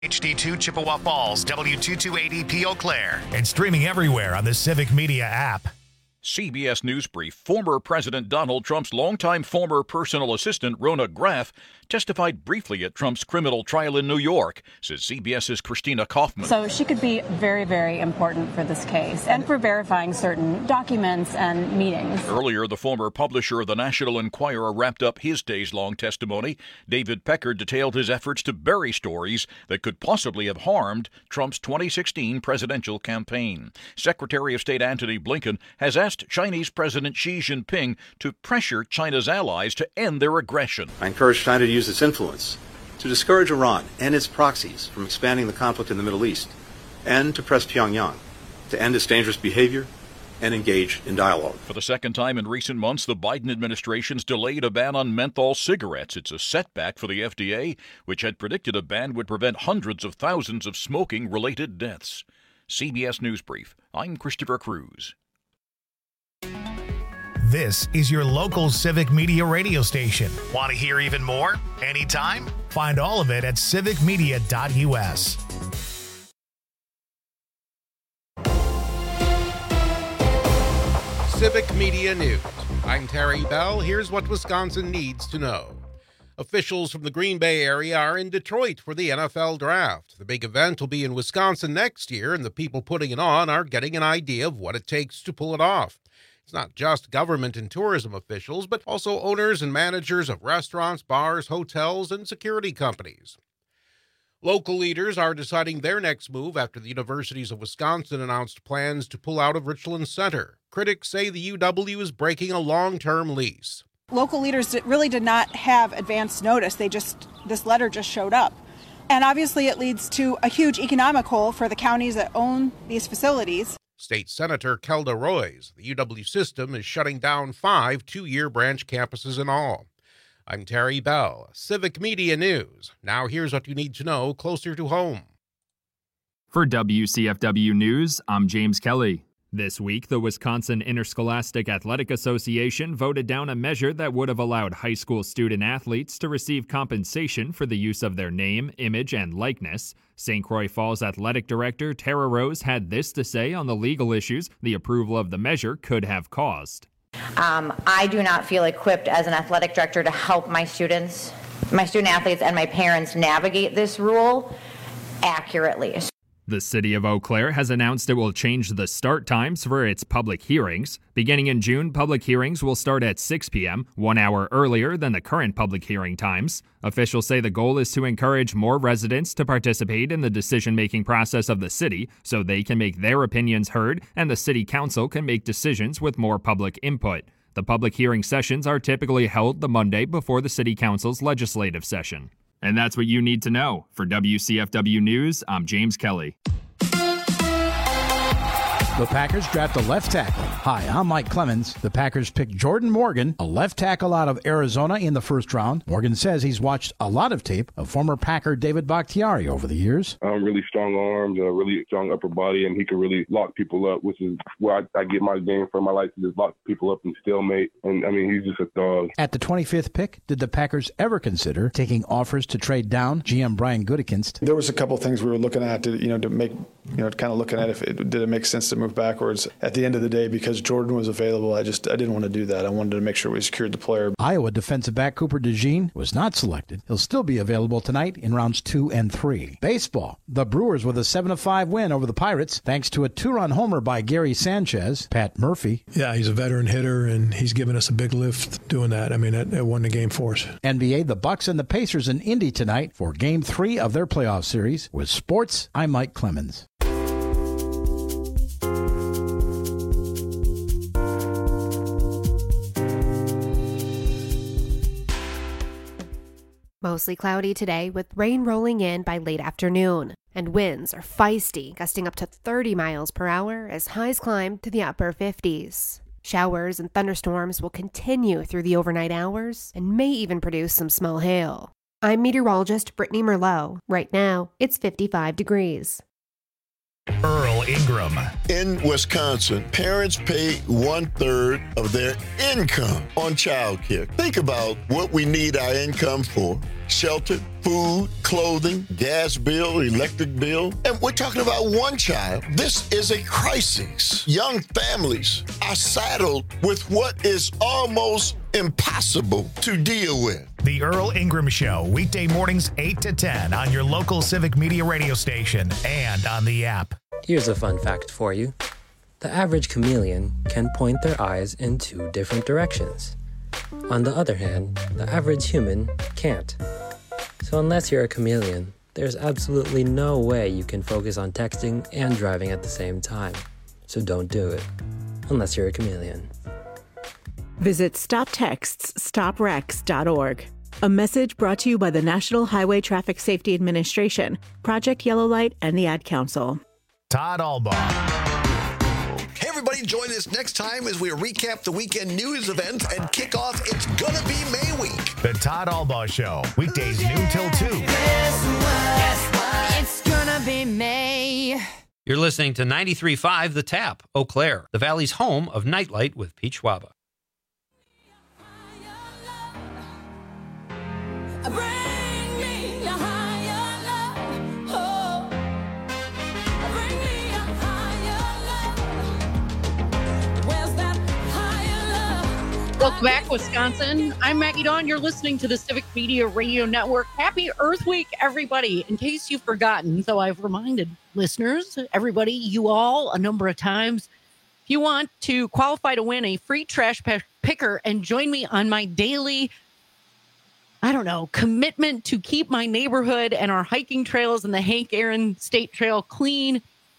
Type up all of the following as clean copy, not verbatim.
HD2 Chippewa Falls, W228EP Eau Claire, and streaming everywhere on the Civic Media app. CBS News Brief. Former President Donald Trump's longtime former personal assistant, Rona Graff, testified briefly at Trump's criminal trial in New York, says CBS's Christina Kaufman. So she could be very, very important for this case and for verifying certain documents and meetings. Earlier, the former publisher of the National Enquirer wrapped up his days-long testimony. David Pecker detailed his efforts to bury stories that could possibly have harmed Trump's 2016 presidential campaign. Secretary of State Antony Blinken has asked Chinese President Xi Jinping to pressure China's allies to end their aggression. I encourage China to use its influence to discourage Iran and its proxies from expanding the conflict in the Middle East, and to press Pyongyang to end its dangerous behavior and engage in dialogue. For the second time in recent months, the Biden administration's delayed a ban on menthol cigarettes. It's a setback for the FDA, which had predicted a ban would prevent hundreds of thousands of smoking-related deaths. CBS News Brief. I'm Christopher Cruz. This is your local Civic Media radio station. Want to hear even more? Anytime? Find all of it at civicmedia.us. Civic Media News. I'm Terry Bell. Here's what Wisconsin needs to know. Officials from the Green Bay area are in Detroit for the NFL Draft. The big event will be in Wisconsin next year, and the people putting it on are getting an idea of what it takes to pull it off. It's not just government and tourism officials, but also owners and managers of restaurants, bars, hotels, and security companies. Local leaders are deciding their next move after the universities of Wisconsin announced plans to pull out of Richland Center. Critics say the UW is breaking a long-term lease. Local leaders really did not have advance notice. This letter just showed up. And obviously it leads to a huge economic hole for the counties that own these facilities. State Senator Kelda Roys. The UW system is shutting down 5 two-year branch campuses in all. I'm Terry Bell, Civic Media News. Now here's what you need to know closer to home. For WCFW News, I'm James Kelly. This week, the Wisconsin Interscholastic Athletic Association voted down a measure that would have allowed high school student athletes to receive compensation for the use of their name, image, and likeness. St. Croix Falls Athletic Director Tara Rose had this to say on the legal issues the approval of the measure could have caused. I do not feel equipped as an athletic director to help my student athletes, and my parents navigate this rule accurately. The City of Eau Claire has announced it will change the start times for its public hearings. Beginning in June, public hearings will start at 6 p.m., 1 hour earlier than the current public hearing times. Officials say the goal is to encourage more residents to participate in the decision-making process of the city so they can make their opinions heard and the City Council can make decisions with more public input. The public hearing sessions are typically held the Monday before the City Council's legislative session. And that's what you need to know. For WCFW News, I'm James Kelly. The Packers draft a left tackle. Hi, I'm Mike Clemens. The Packers picked Jordan Morgan, a left tackle out of Arizona, in the first round. Morgan says he's watched a lot of tape of former Packer David Bakhtiari over the years. Really strong arms, a really strong upper body, and he can really lock people up, which is where I get my game from. I like to just lock people up and stalemate, and he's just a dog. At the 25th pick, did the Packers ever consider taking offers to trade down GM Brian Gutekunst? There was a couple of things we were looking at to make, kind of looking at did it make sense to move backwards. At the end of the day, because Jordan was available, I didn't want to do that. I wanted to make sure we secured the player. Iowa defensive back Cooper DeJean was not selected. He'll still be available tonight in rounds 2 and 3. Baseball. The Brewers with a 7-5 win over the Pirates thanks to a 2-run homer by Gary Sanchez. Pat Murphy. Yeah, he's a veteran hitter, and he's given us a big lift doing that. It won the game for us. NBA, the Bucks and the Pacers in Indy tonight for Game 3 of their playoff series. With sports, I'm Mike Clemens. Mostly cloudy today with rain rolling in by late afternoon, and winds are feisty, gusting up to 30 miles per hour as highs climb to the upper 50s. Showers and thunderstorms will continue through the overnight hours and may even produce some small hail. I'm meteorologist Brittany Merlot. Right now, it's 55 degrees. Earl Earl Ingram. In Wisconsin, parents pay 1/3 of their income on childcare. Think about what we need our income for. Shelter, food, clothing, gas bill, electric bill. And we're talking about one child. This is a crisis. Young families are saddled with what is almost impossible to deal with. The Earl Ingram Show, weekday mornings 8 to 10 on your local Civic Media radio station and on the app. Here's a fun fact for you. The average chameleon can point their eyes in 2 different directions. On the other hand, the average human can't. So unless you're a chameleon, there's absolutely no way you can focus on texting and driving at the same time. So don't do it, unless you're a chameleon. Visit StopTextsStopWrecks.org. A message brought to you by the National Highway Traffic Safety Administration, Project Yellow Light, and the Ad Council. Todd Albaugh. Hey, everybody, join us next time as we recap the weekend news events and kick off It's Gonna Be May Week. The Todd Albaugh Show, weekdays noon till 2. Guess what? It's gonna be May. You're listening to 93.5 The Tap, Eau Claire, the Valley's home of Nightlight with Pete Schwaba. Bring me a higher love. Oh. Bring me a higher love. Where's that higher love? Welcome back, Wisconsin. I'm Maggie Dawn. You're listening to the Civic Media Radio Network. Happy Earth Week, everybody. In case you've forgotten, so I've reminded listeners, everybody, you all, a number of times, if you want to qualify to win a free trash picker and join me on my daily commitment to keep my neighborhood and our hiking trails and the Hank Aaron State Trail clean,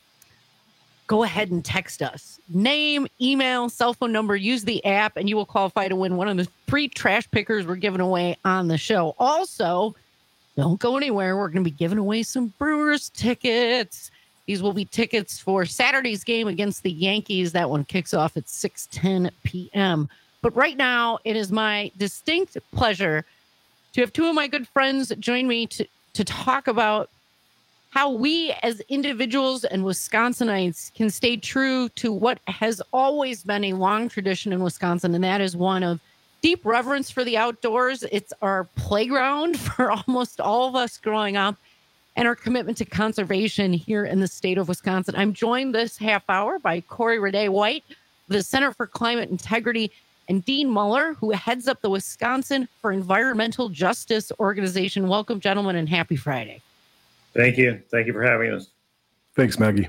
go ahead and text us. Name, email, cell phone number, use the app, and you will qualify to win one of the free trash pickers we're giving away on the show. Also, don't go anywhere. We're going to be giving away some Brewers tickets. These will be tickets for Saturday's game against the Yankees. That one kicks off at 6:10 p.m. But right now, it is my distinct pleasure to have 2 of my good friends join me to talk about how we as individuals and Wisconsinites can stay true to what has always been a long tradition in Wisconsin, and that is one of deep reverence for the outdoors. It's our playground for almost all of us growing up, and our commitment to conservation here in the state of Wisconsin. I'm joined this half hour by Corey Raday-White, the Center for Climate Integrity, and Dean Muller, who heads up the Wisconsin for Environmental Justice organization. Welcome, gentlemen, and happy Friday. Thank you. Thank you for having us. Thanks, Maggie.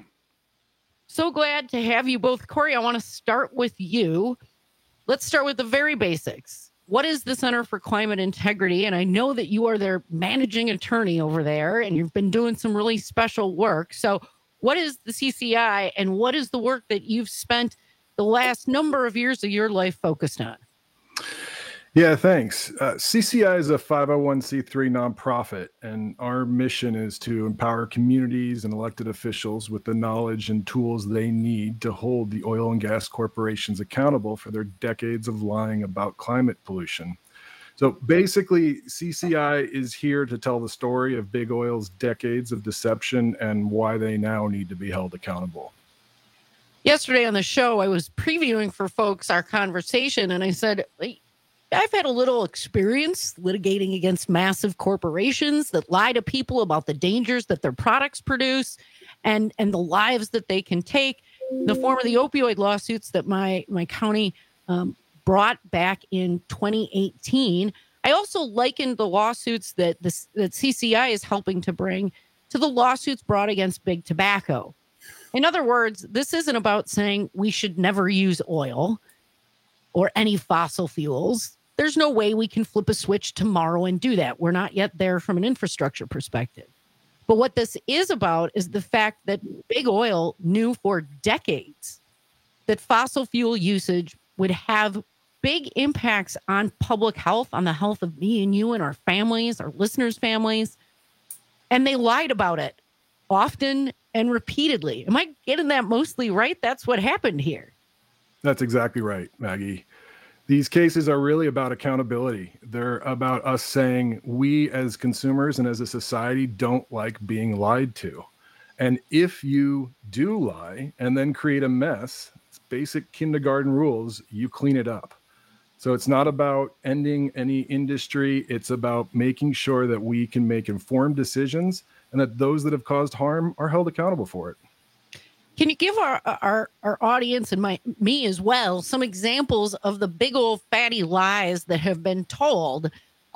So glad to have you both. Corey, I want to start with you. Let's start with the very basics. What is the Center for Climate Integrity? And I know that you are their managing attorney over there, and you've been doing some really special work. So what is the CCI, and what is the work that you've spent the last number of years of your life focused on? Yeah, thanks. CCI is a 501c3 nonprofit, and our mission is to empower communities and elected officials with the knowledge and tools they need to hold the oil and gas corporations accountable for their decades of lying about climate pollution. So basically, CCI is here to tell the story of big oil's decades of deception and why they now need to be held accountable. Yesterday on the show, I was previewing for folks our conversation, and I said, I've had a little experience litigating against massive corporations that lie to people about the dangers that their products produce and the lives that they can take in the form of the opioid lawsuits that my county brought back in 2018. I also likened the lawsuits that CCI is helping to bring to the lawsuits brought against Big Tobacco. In other words, this isn't about saying we should never use oil or any fossil fuels. There's no way we can flip a switch tomorrow and do that. We're not yet there from an infrastructure perspective. But what this is about is the fact that big oil knew for decades that fossil fuel usage would have big impacts on public health, on the health of me and you and our families, our listeners' families. And they lied about it often and repeatedly. Am I getting that mostly right? That's what happened here. That's exactly right, Maggie. These cases are really about accountability. They're about us saying we as consumers and as a society don't like being lied to. And if you do lie and then create a mess, it's basic kindergarten rules, you clean it up. So it's not about ending any industry. It's about making sure that we can make informed decisions and that those that have caused harm are held accountable for it. Can you give our audience and me as well some examples of the big old fatty lies that have been told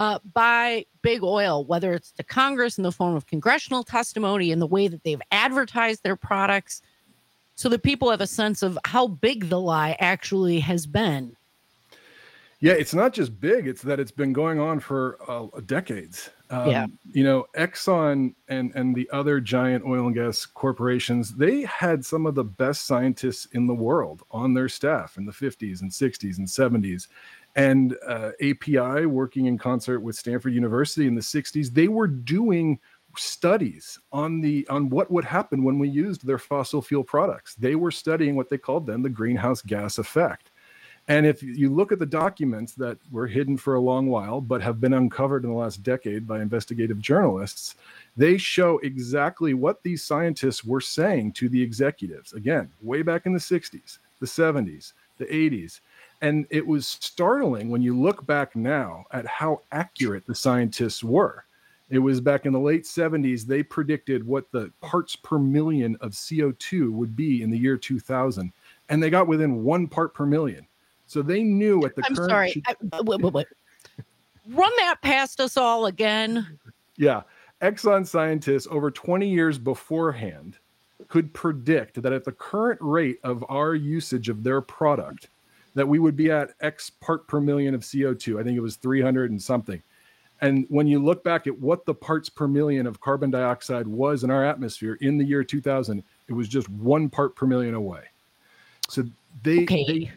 by big oil, whether it's to Congress in the form of congressional testimony and the way that they've advertised their products, so that people have a sense of how big the lie actually has been? Yeah, it's not just big, it's that it's been going on for decades. You know, Exxon and the other giant oil and gas corporations, they had some of the best scientists in the world on their staff in the 50s and 60s and 70s. And API, working in concert with Stanford University in the 60s, they were doing studies on what would happen when we used their fossil fuel products. They were studying what they called then the greenhouse gas effect. And if you look at the documents that were hidden for a long while, but have been uncovered in the last decade by investigative journalists, they show exactly what these scientists were saying to the executives. Again, way back in the 60s, the 70s, the 80s. And it was startling when you look back now at how accurate the scientists were. It was back in the late 70s, they predicted what the parts per million of CO2 would be in the year 2000. And they got within 1 part per million. So they knew at the I'm current... sorry. Wait. Run that past us all again. Yeah. Exxon scientists over 20 years beforehand could predict that at the current rate of our usage of their product, that we would be at X part per million of CO2. I think it was 300 and something. And when you look back at what the parts per million of carbon dioxide was in our atmosphere in the year 2000, it was just 1 part per million away. So they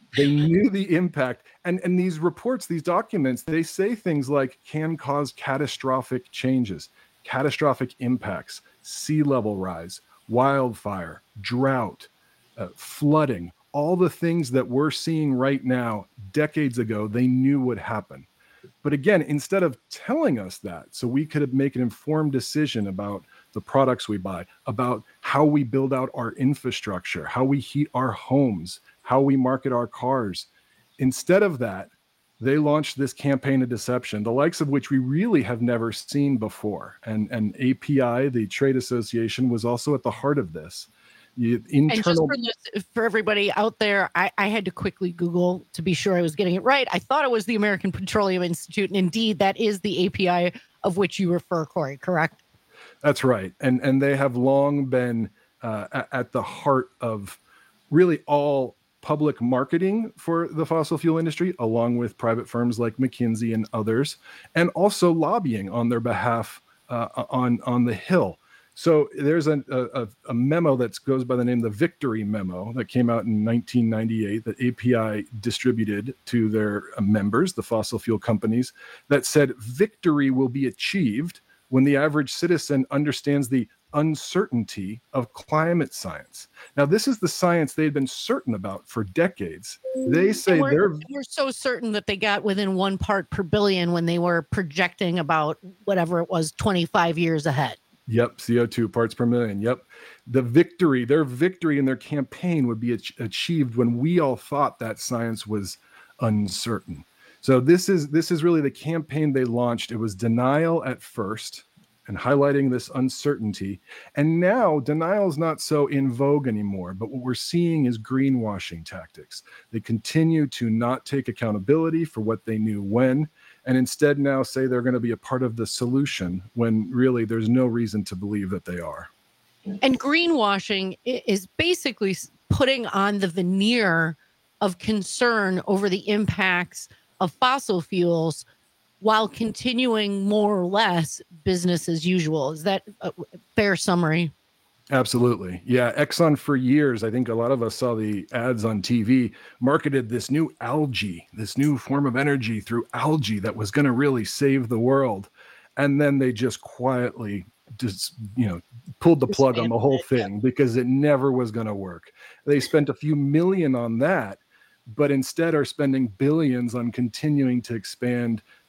knew the impact. And these reports, these documents, they say things like can cause catastrophic changes, catastrophic impacts, sea level rise, wildfire, drought, flooding, all the things that we're seeing right now. Decades ago, they knew would happen. But again, instead of telling us that, so we could make an informed decision about the products we buy, about how we build out our infrastructure, how we heat our homes, how we market our cars. Instead of that, they launched this campaign of deception, the likes of which we really have never seen before. And API, the trade association, was also at the heart of this. And just for everybody out there, I had to quickly Google to be sure I was getting it right. I thought it was the American Petroleum Institute, and indeed, that is the API of which you refer, Corey, correct? That's right. And they have long been at the heart of really all public marketing for the fossil fuel industry, along with private firms like McKinsey and others, and also lobbying on their behalf on the Hill. So there's a memo that goes by the name of the Victory Memo that came out in 1998 that API distributed to their members, the fossil fuel companies, that said victory will be achieved when the average citizen understands the uncertainty of climate science. Now, this is the science they've been certain about for decades. They say we're so certain that they got within 1 part per billion when they were projecting about whatever it was 25 years ahead. Yep, CO2 parts per million. Yep. Their victory in their campaign would be achieved when we all thought that science was uncertain. So this is really the campaign they launched. It was denial at first and highlighting this uncertainty. And now denial is not so in vogue anymore, but what we're seeing is greenwashing tactics. They continue to not take accountability for what they knew when, and instead now say they're going to be a part of the solution when really there's no reason to believe that they are. And greenwashing is basically putting on the veneer of concern over the impacts of fossil fuels while continuing more or less business as usual. Is that a fair summary? Absolutely. Yeah. Exxon for years, I think a lot of us saw the ads on TV, marketed this new algae, this new form of energy through algae that was going to really save the world. And then they just quietly pulled the plug on the whole thing because it never was going to work. They spent a few million on that, but instead are spending billions on continuing to expand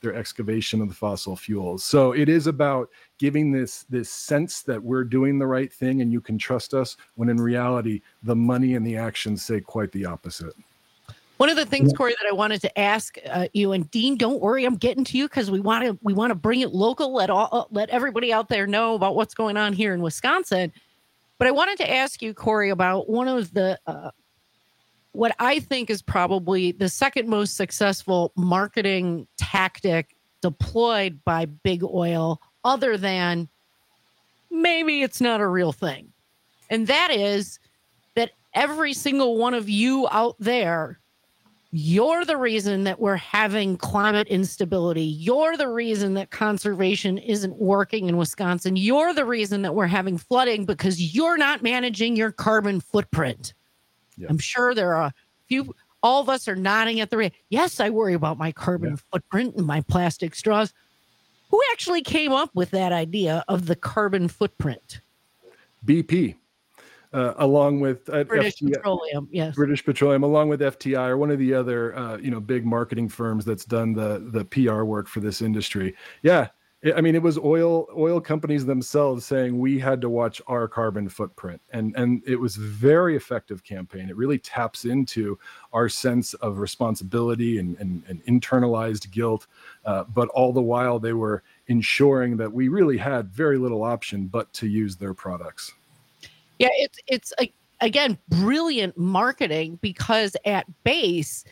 their excavation of the fossil fuels. So it is about giving this sense that we're doing the right thing and you can trust us, when in reality, the money and the actions say quite the opposite. One of the things, Corey, that I wanted to ask you, and Dean, don't worry, I'm getting to you because we want to bring it local. Let everybody out there know about what's going on here in Wisconsin. But I wanted to ask you, Corey, about one of the what I think is probably the second most successful marketing tactic deployed by big oil, other than maybe it's not a real thing. And that is that every single one of you out there, you're the reason that we're having climate instability. You're the reason that conservation isn't working in Wisconsin. You're the reason that we're having flooding because you're not managing your carbon footprint. Yeah. I'm sure there are a few, all of us are nodding at the yes, I worry about my carbon footprint and my plastic straws. Who actually came up with that idea of the carbon footprint? BP. Along with British Petroleum, yes. British Petroleum, along with FTI, or one of the other big marketing firms that's done the PR work for this industry. Yeah, it was oil companies themselves saying we had to watch our carbon footprint, and it was a very effective campaign. It really taps into our sense of responsibility and internalized guilt, but all the while they were ensuring that we really had very little option but to use their products. Yeah, it's again, brilliant marketing, because at base,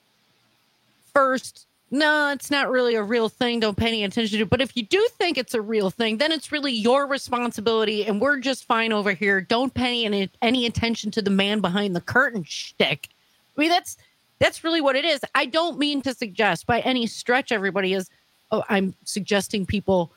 first, no, it's not really a real thing. Don't pay any attention to it. But if you do think it's a real thing, then it's really your responsibility, and we're just fine over here. Don't pay any attention to the man behind the curtain shtick. I mean, that's really what it is. I don't mean to suggest by any stretch everybody is, I'm suggesting people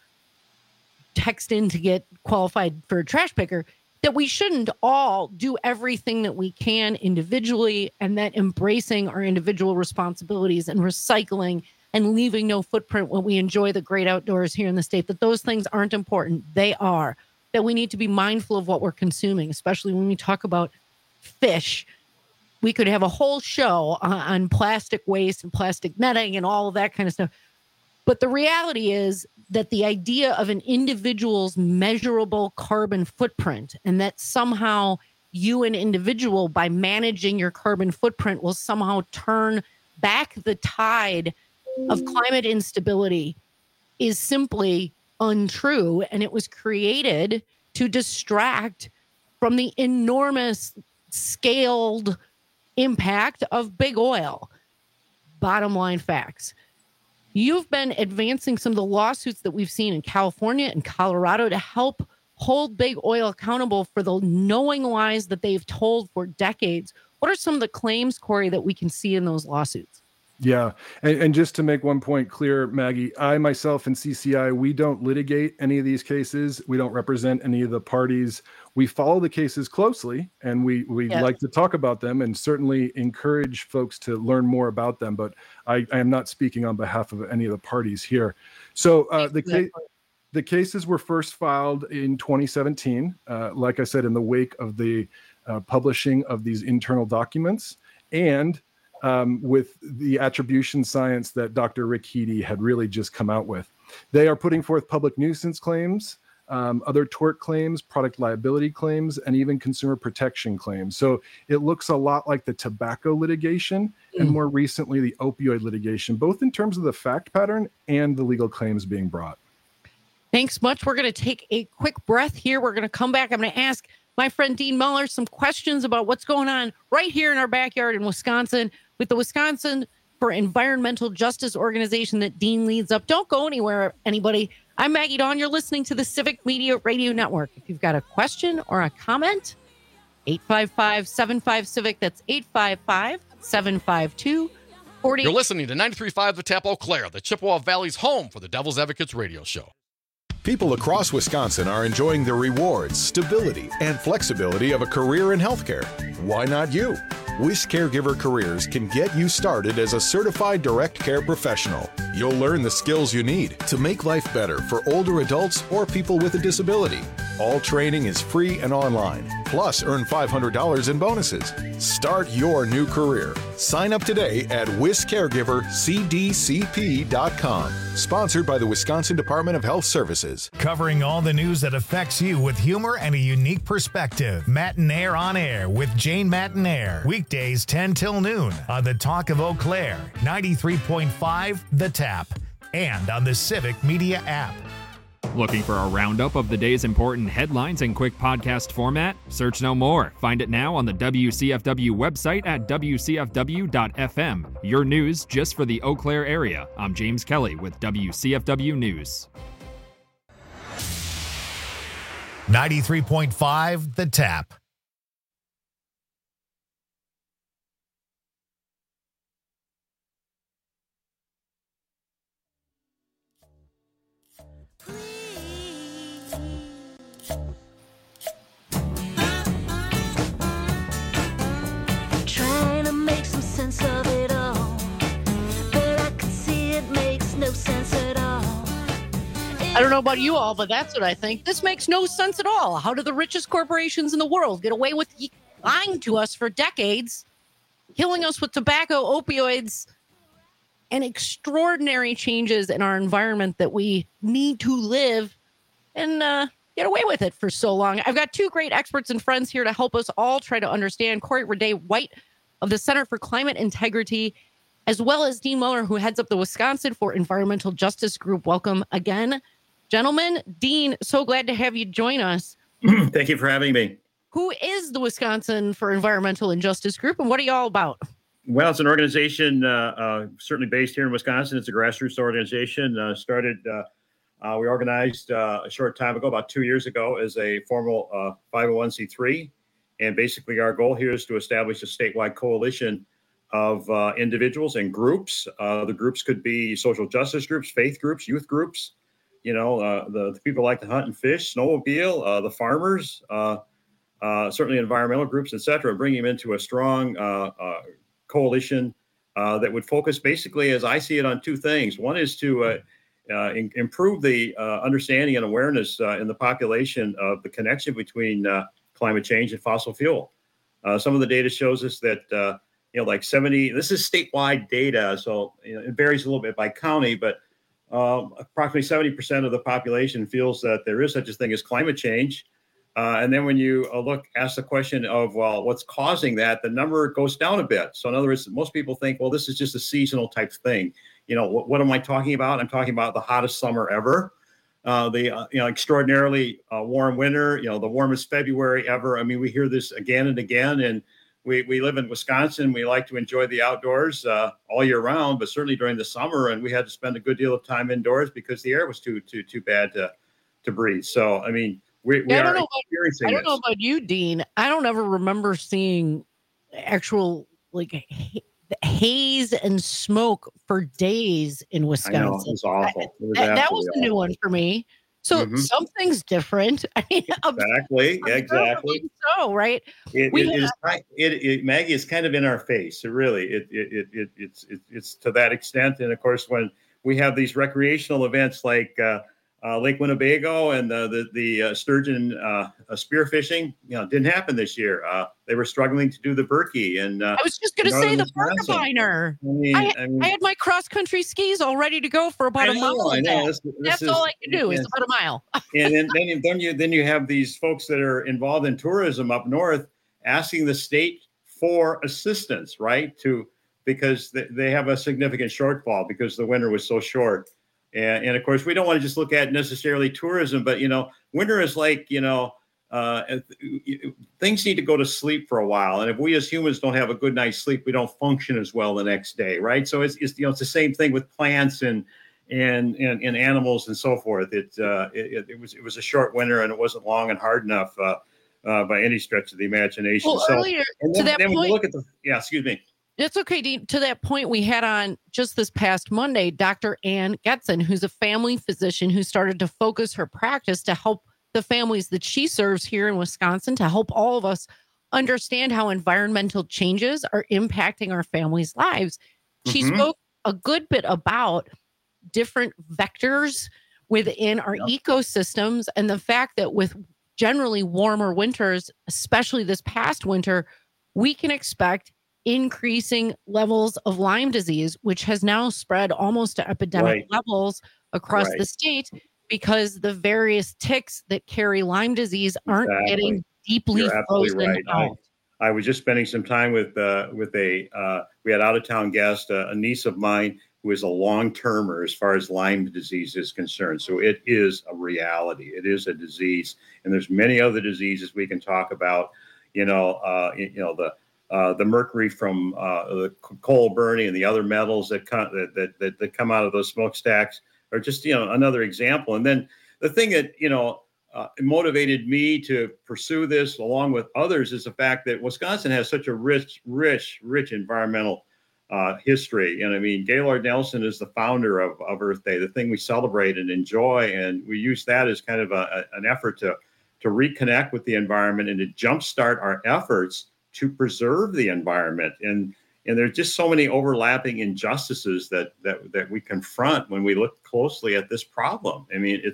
text in to get qualified for a trash picker, that we shouldn't all do everything that we can individually, and that embracing our individual responsibilities and recycling and leaving no footprint when we enjoy the great outdoors here in the state, that those things aren't important. They are. That we need to be mindful of what we're consuming, especially when we talk about fish. We could have a whole show on plastic waste and plastic netting and all of that kind of stuff. But the reality is that the idea of an individual's measurable carbon footprint, and that somehow you, an individual, by managing your carbon footprint, will somehow turn back the tide of climate instability, is simply untrue. And it was created to distract from the enormous scaled impact of big oil. Bottom line facts. You've been advancing some of the lawsuits that we've seen in California and Colorado to help hold big oil accountable for the knowing lies that they've told for decades. What are some of the claims, Corey, that we can see in those lawsuits? Yeah. And just to make one point clear, Maggie, I myself and CCI, we don't litigate any of these cases. We don't represent any of the parties. We follow the cases closely, and we like to talk about them and certainly encourage folks to learn more about them. But I am not speaking on behalf of any of the parties here. So the cases were first filed in 2017, like I said, in the wake of the publishing of these internal documents, and with the attribution science that Dr. Rick Heady had really just come out with. They are putting forth public nuisance claims, other tort claims, product liability claims, and even consumer protection claims. So it looks a lot like the tobacco litigation and more recently the opioid litigation, both in terms of the fact pattern and the legal claims being brought. Thanks much. We're going to take a quick breath here. We're going to come back. I'm going to ask my friend Dean Muller some questions about what's going on right here in our backyard in Wisconsin with the Wisconsin for Environmental Justice organization that Dean leads up. Don't go anywhere, anybody. I'm Maggie Dawn. You're listening to the Civic Media Radio Network. If you've got a question or a comment, 855-75-CIVIC. That's 855-752-40. You're listening to 93.5 The Tap Eau Claire, the Chippewa Valley's home for the Devil's Advocates radio show. People across Wisconsin are enjoying the rewards, stability, and flexibility of a career in healthcare. Why not you? WIS Caregiver Careers can get you started as a certified direct care professional. You'll learn the skills you need to make life better for older adults or people with a disability. All training is free and online. Plus, earn $500 in bonuses. Start your new career. Sign up today at WisCaregiverCDCP.com. Sponsored by the Wisconsin Department of Health Services. Covering all the news that affects you with humor and a unique perspective. Matinaire on Air with Jane Matinaire. Weekdays 10 till noon on the Talk of Eau Claire, 93.5 The Tap, and on the Civic Media app. Looking for a roundup of the day's important headlines in quick podcast format? Search no more. Find it now on the WCFW website at WCFW.FM. Your news just for the Eau Claire area. I'm James Kelly with WCFW News. 93.5 The Tap. Trying to make some sense of it all, but I can see it makes no sense at all. I don't know about you all, but that's what I think. This makes no sense at all. How do the richest corporations in the world get away with lying to us for decades, killing us with tobacco, opioids, and extraordinary changes in our environment that we need to live and get away with it for so long? I've got two great experts and friends here to help us all try to understand. Corey Raday-White of the Center for Climate Integrity, as well as Dean Muller, who heads up the Wisconsin for Environmental Justice Group. Welcome again, gentlemen. Dean, so glad to have you join us. Thank you for having me. Who is the Wisconsin for Environmental and Justice Group, and what are you all about? Well, it's an organization certainly based here in Wisconsin. It's a grassroots organization. We organized a short time ago, about 2 years ago, as a formal 501c3. And basically our goal here is to establish a statewide coalition of individuals and groups. The groups could be social justice groups, faith groups, youth groups, the people like to hunt and fish, snowmobile, the farmers, certainly environmental groups, et cetera, bringing them into a strong coalition that would focus basically, as I see it, on two things. One is to improve the understanding and awareness in the population of the connection between climate change and fossil fuel. Some of the data shows us that, like 70, this is statewide data, so it varies a little bit by county, but approximately 70% of the population feels that there is such a thing as climate change. And then when you ask the question of, well, what's causing that, the number goes down a bit. So in other words, most people think, well, this is just a seasonal type thing. What am I talking about? I'm talking about the hottest summer ever, the extraordinarily warm winter, the warmest February ever. I mean, we hear this again and again, and we live in Wisconsin. We like to enjoy the outdoors all year round, but certainly during the summer, and we had to spend a good deal of time indoors because the air was too bad to breathe. So, I mean, we are experiencing this. I don't know about you, Dean. I don't ever remember seeing actual haze and smoke for days in Wisconsin. I know, it was awful. That was a new one for me. So something's different. I mean, exactly. So, right? Maggie, is kind of in our face. It really, it's to that extent. And of course, when we have these recreational events like Lake Winnebago and the sturgeon spearfishing, didn't happen this year. They were struggling to do the Berkey, and I was just going to say the Birkebeiner. I had my cross country skis all ready to go for about a mile. I know. That's all I can do is about a mile. And then you have these folks that are involved in tourism up north asking the state for assistance, right? Because they have a significant shortfall because the winter was so short. And of course, we don't want to just look at necessarily tourism, but, winter is like, things need to go to sleep for a while. And if we as humans don't have a good night's sleep, we don't function as well the next day. Right. So it's the same thing with plants and animals and so forth. It was a short winter, and it wasn't long and hard enough by any stretch of the imagination. Well, earlier to that point, we look at excuse me. It's okay, Dean. To that point, we had on just this past Monday, Dr. Ann Getson, who's a family physician who started to focus her practice to help the families that she serves here in Wisconsin, to help all of us understand how environmental changes are impacting our families' lives. She spoke a good bit about different vectors within our ecosystems and the fact that with generally warmer winters, especially this past winter, we can expect increasing levels of Lyme disease, which has now spread almost to epidemic levels across the state because the various ticks that carry Lyme disease aren't getting deeply frozen out. I was just spending some time with we had out of town guest, a niece of mine who is a long-termer as far as Lyme disease is concerned. So it is a reality. It is a disease, and there's many other diseases we can talk about. The mercury from the coal burning and the other metals that come out of those smokestacks are just another example. And then the thing that motivated me to pursue this along with others is the fact that Wisconsin has such a rich environmental history. And I mean, Gaylord Nelson is the founder of Earth Day, the thing we celebrate and enjoy. And we use that as kind of an effort to reconnect with the environment and to jumpstart our efforts to preserve the environment. And there's just so many overlapping injustices that we confront when we look closely at this problem. I mean,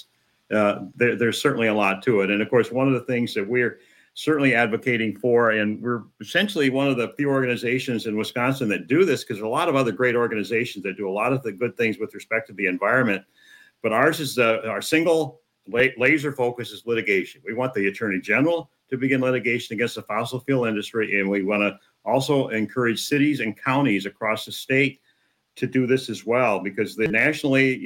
there's certainly a lot to it. And of course, one of the things that we're certainly advocating for, and we're essentially one of the few organizations in Wisconsin that do this, because there are a lot of other great organizations that do a lot of the good things with respect to the environment. But ours is our single laser focus is litigation. We want the Attorney General to begin litigation against the fossil fuel industry, and we want to also encourage cities and counties across the state to do this as well, because nationally,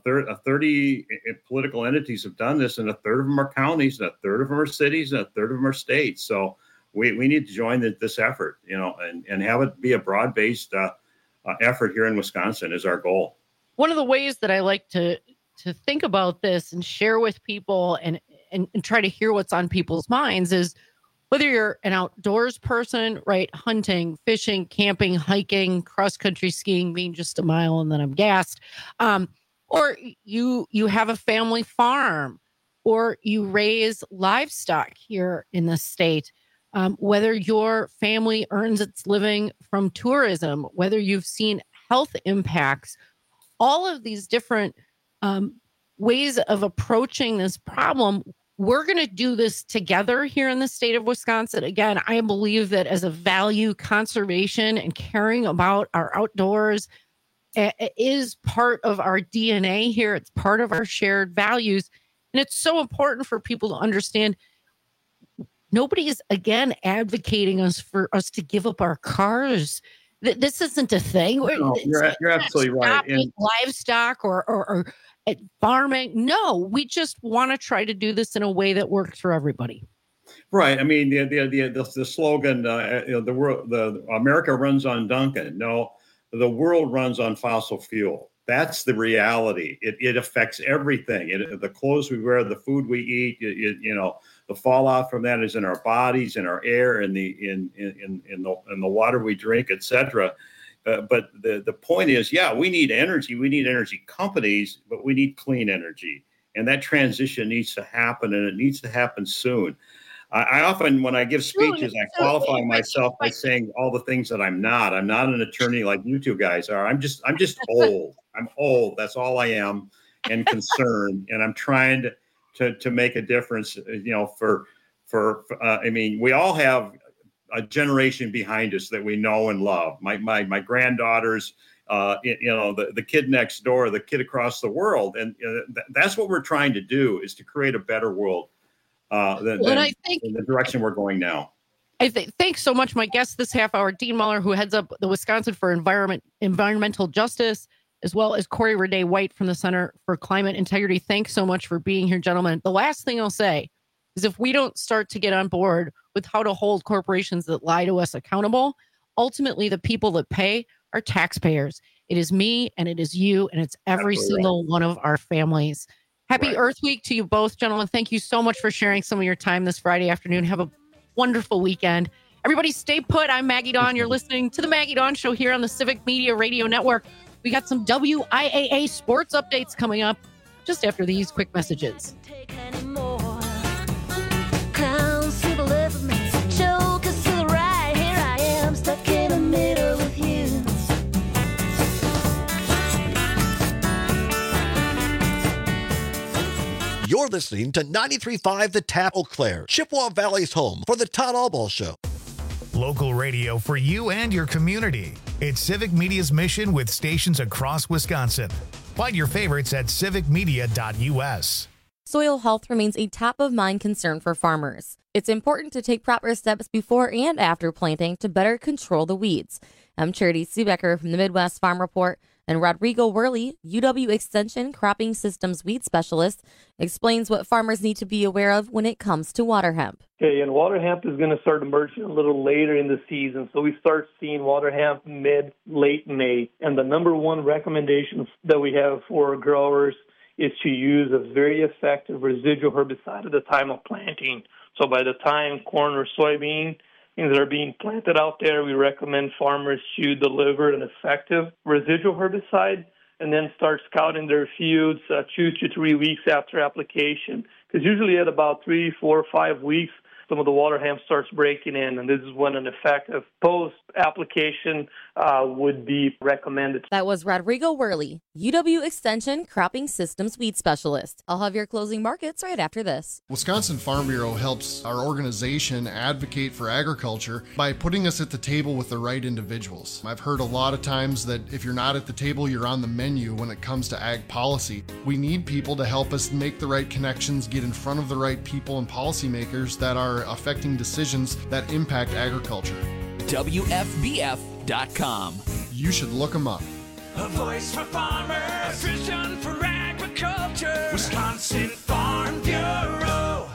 30 political entities have done this, and a third of them are counties, and a third of them are cities, and a third of them are states. So we need to join this effort, and have it be a broad-based effort here in Wisconsin is our goal. One of the ways that I like to think about this and share with people and try to hear what's on people's minds is whether you're an outdoors person, right? Hunting, fishing, camping, hiking, cross-country skiing, being just a mile and then I'm gassed. Or you have a family farm, or you raise livestock here in the state. Whether your family earns its living from tourism, whether you've seen health impacts, all of these different ways of approaching this problem. We're going to do this together here in the state of Wisconsin. Again, I believe that as a value, conservation and caring about our outdoors is part of our DNA here. It's part of our shared values. And it's so important for people to understand nobody is, again, advocating for us to give up our cars. This isn't a thing. No, you're absolutely right. And livestock or at farming. No, we just want to try to do this in a way that works for everybody. Right. I mean, the slogan, the America runs on Duncan. No, the world runs on fossil fuel. That's the reality. It affects everything. The clothes we wear, the food we eat. The fallout from that is in our bodies, in our air, in the water we drink, etc. But the point is, we need energy. We need energy companies, but we need clean energy. And that transition needs to happen, and it needs to happen soon. I often, when I give speeches, I qualify myself by saying all the things that I'm not. I'm not an attorney like you two guys are. I'm just old. I'm old. That's all I am, and concerned. And I'm trying to make a difference, I mean, we all have a generation behind us that we know and love. My granddaughters, the kid next door, the kid across the world. And that's what we're trying to do, is to create a better world than in the direction we're going now. Thanks so much. My guest this half hour, Dean Muller, who heads up the Wisconsin for Environmental Justice, as well as Corey Renee White from the Center for Climate Integrity. Thanks so much for being here, gentlemen. The last thing I'll say is if we don't start to get on board with how to hold corporations that lie to us accountable, ultimately the people that pay are taxpayers. It is me and it is you, and it's every single one of our families. Happy Earth Week to you both, gentlemen. Thank you so much for sharing some of your time this Friday afternoon. Have a wonderful weekend. Everybody stay put. I'm Maggie Dawn. You're listening to the Maggie Dawn Show here on the Civic Media Radio Network. We got some WIAA sports updates coming up just after these quick messages. Your listening to 93.5 The Tap Eau Claire, Chippewa Valley's home for the Todd Albaugh Show. Local radio for you and your community. It's Civic Media's mission with stations across Wisconsin. Find your favorites at civicmedia.us. Soil health remains a top-of-mind concern for farmers. It's important to take proper steps before and after planting to better control the weeds. I'm Charity Seebecker from the Midwest Farm Report, and Rodrigo Worley, UW Extension Cropping Systems Weed Specialist, explains what farmers need to be aware of when it comes to water hemp. Okay, and water hemp is going to start emerging a little later in the season, so we start seeing water hemp late May. And the number one recommendation that we have for growers is to use a very effective residual herbicide at the time of planting. So by the time corn or soybean things are being planted out there, we recommend farmers to deliver an effective residual herbicide and then start scouting their fields 2 to 3 weeks after application. Because usually at about 3, 4, 5 weeks, some of the water hemp starts breaking in, and this is when an effective post-application would be recommended. That was Rodrigo Worley, UW Extension Cropping Systems Weed Specialist. I'll have your closing markets right after this. Wisconsin Farm Bureau helps our organization advocate for agriculture by putting us at the table with the right individuals. I've heard a lot of times that if you're not at the table, you're on the menu when it comes to ag policy. We need people to help us make the right connections, get in front of the right people and policymakers that are affecting decisions that impact agriculture. WFBF.com. You should look them up. A voice for farmers, a vision for agriculture. Wisconsin Farm Bureau.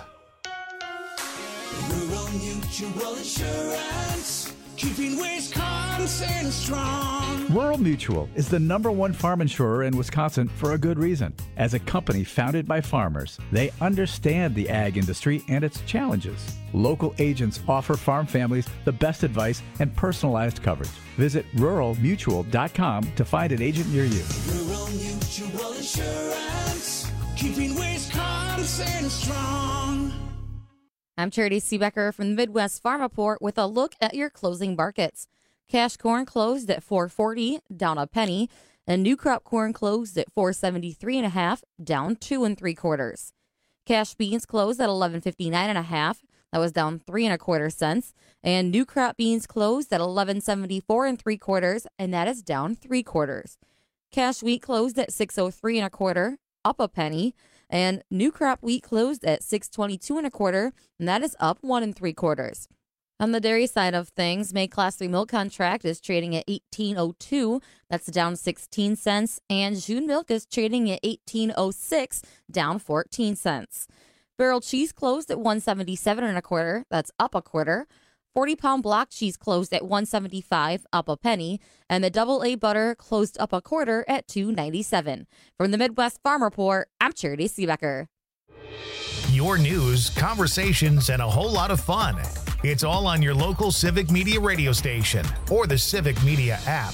Rural Mutual Insurance, keeping Wisconsin strong. Rural Mutual is the #1 farm insurer in Wisconsin for a good reason. As a company founded by farmers, they understand the ag industry and its challenges. Local agents offer farm families the best advice and personalized coverage. Visit ruralmutual.com to find an agent near you. Rural Mutual Insurance, keeping Wisconsin strong. I'm Charity Seebecker from the Midwest Farm Report with a look at your closing markets. Cash corn closed at $4.40, down a penny, and new crop corn closed at $4.73.5, down 2 3/4. Cash beans closed at $11.59.5, that was down 3 1/4 cents, and new crop beans closed at $11.74 3/4, and that is down 3/4. Cash wheat closed at $6.03 1/4, up a penny. And new crop wheat closed at $6.22 1/4, and that is up 1 3/4. On the dairy side of things, May Class 3 milk contract is trading at $18.02, that's down 16 cents, and June milk is trading at $18.06, down 14 cents. Barrel cheese closed at $1.77 1/4, that's up a quarter. 40-pound block cheese closed at $1.75, up a penny, and the AA butter closed up a quarter at $2.97. From the Midwest Farm Report, I'm Charity Seebecker. Your news, conversations, and a whole lot of fun. It's all on your local Civic Media radio station or the Civic Media app.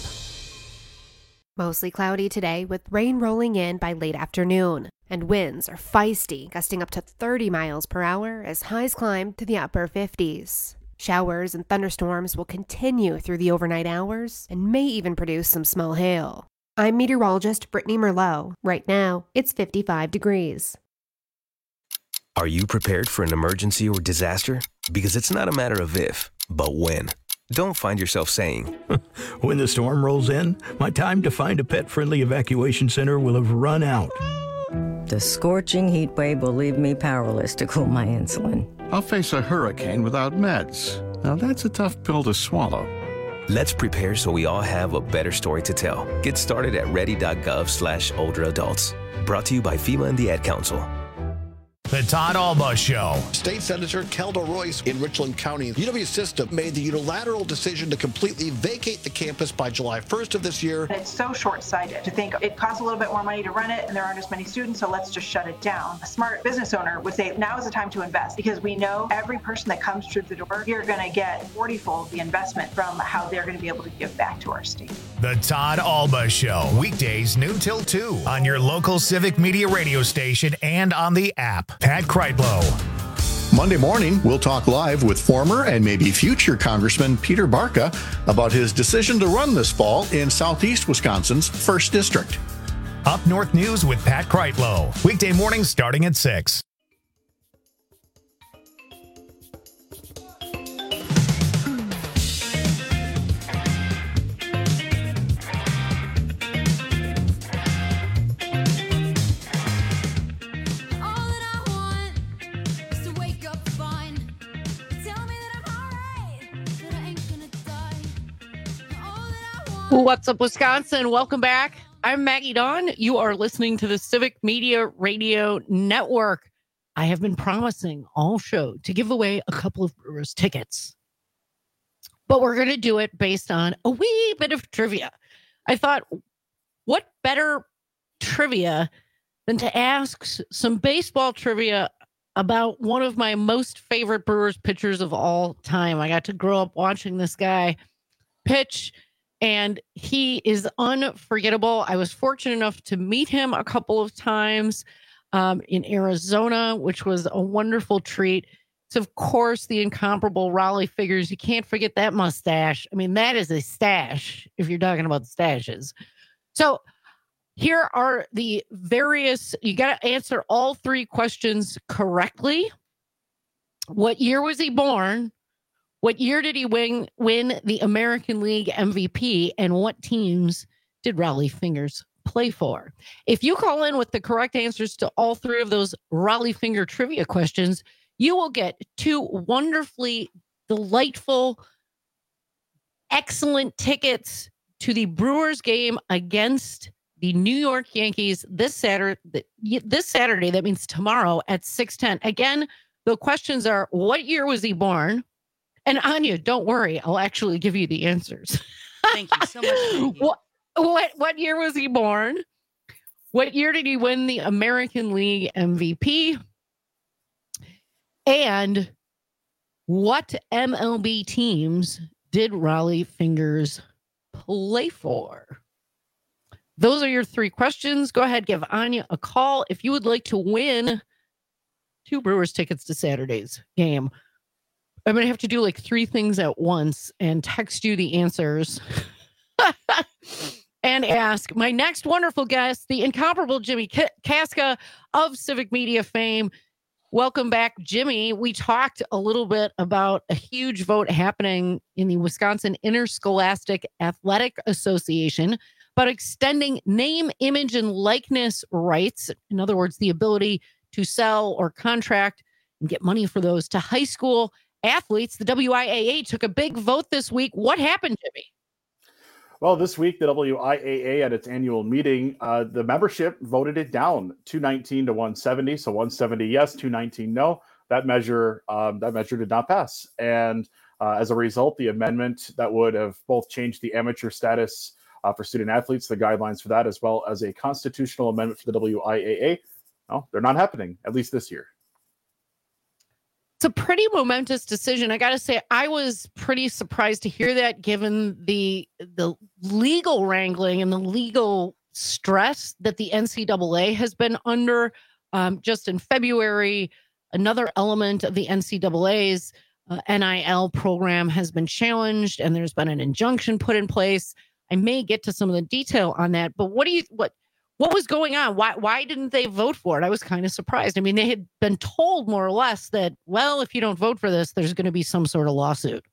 Mostly cloudy today with rain rolling in by late afternoon. And winds are feisty, gusting up to 30 miles per hour as highs climb to the upper 50s. Showers and thunderstorms will continue through the overnight hours and may even produce some small hail. I'm meteorologist Brittany Merlot. Right now, it's 55 degrees. Are you prepared for an emergency or disaster? Because it's not a matter of if, but when. Don't find yourself saying, when the storm rolls in, my time to find a pet-friendly evacuation center will have run out. The scorching heat wave will leave me powerless to cool my insulin. I'll face a hurricane without meds. Now that's a tough pill to swallow. Let's prepare so we all have a better story to tell. Get started at ready.gov/older adults. Brought to you by FEMA and the Ad Council. The Todd Albaugh Show. State Senator Kelda Royce in Richland County. UW System made the unilateral decision to completely vacate the campus by July 1st of this year. It's so short-sighted to think it costs a little bit more money to run it and there aren't as many students, so let's just shut it down. A smart business owner would say now is the time to invest because we know every person that comes through the door, you're going to get 40-fold the investment from how they're going to be able to give back to our state. The Todd Albaugh Show, weekdays noon till 2 on your local Civic Media radio station and on the app. Pat Kreitlow. Monday morning, we'll talk live with former and maybe future Congressman Peter Barca about his decision to run this fall in Southeast Wisconsin's 1st District. Up North News with Pat Kreitlow. Weekday mornings starting at 6. What's up, Wisconsin? Welcome back. I'm Maggie Dawn. You are listening to the Civic Media Radio Network. I have been promising all show to give away a couple of Brewers tickets, but we're going to do it based on a wee bit of trivia. I thought, what better trivia than to ask some baseball trivia about one of my most favorite Brewers pitchers of all time. I got to grow up watching this guy pitch, and he is unforgettable. I was fortunate enough to meet him a couple of times in Arizona, which was a wonderful treat. It's, of course, the incomparable Raleigh Fingers. You can't forget that mustache. I mean, that is a stash if you're talking about stashes. So here are the various, you got to answer all three questions correctly. What year was he born? What year did he win the American League MVP? And what teams did Raleigh Fingers play for? If you call in with the correct answers to all three of those Raleigh Finger trivia questions, you will get two wonderfully delightful, excellent tickets to the Brewers game against the New York Yankees this Saturday. That means tomorrow at 6:10. Again, the questions are, what year was he born? And Anya, don't worry, I'll actually give you the answers. Thank you so much. What year was he born? What year did he win the American League MVP? And what MLB teams did Raleigh Fingers play for? Those are your three questions. Go ahead, give Anya a call if you would like to win 2 Brewers tickets to Saturday's game. I'm going to have to do like 3 things at once and text you the answers and ask my next wonderful guest, the incomparable Jimmy Kaska of Civic Media fame. Welcome back, Jimmy. We talked a little bit about a huge vote happening in the Wisconsin Interscholastic Athletic Association about extending name, image, and likeness rights. In other words, the ability to sell or contract and get money for those to high school athletes. The WIAA took a big vote this week. What happened, Jimmy? Well, this week, the WIAA at its annual meeting, the membership voted it down, 219 to 170. So 170 yes, 219 no. That measure did not pass. And as a result, the amendment that would have both changed the amateur status for student athletes, the guidelines for that, as well as a constitutional amendment for the WIAA, no, they're not happening, at least this year. It's a pretty momentous decision. I got to say, I was pretty surprised to hear that, given the legal wrangling and the legal stress that the NCAA has been under. Just in February, another element of the NCAA's NIL program has been challenged, and there's been an injunction put in place. I may get to some of the detail on that, but what was going on? Why didn't they vote for it? I was kind of surprised. I mean, they had been told more or less that, well, if you don't vote for this, there's going to be some sort of lawsuit.